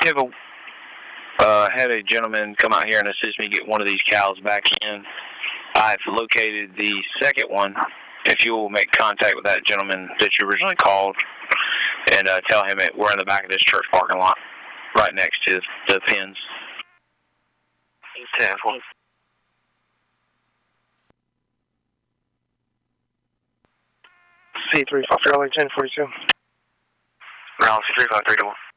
Had a gentleman come out here and assist me get one of these cows back in. I've located the second one. If you will make contact with that gentleman that you originally called and tell him we're in the back of this church parking lot, right next to the pens. 10. C3 for Fairlane 1042. Round C3531.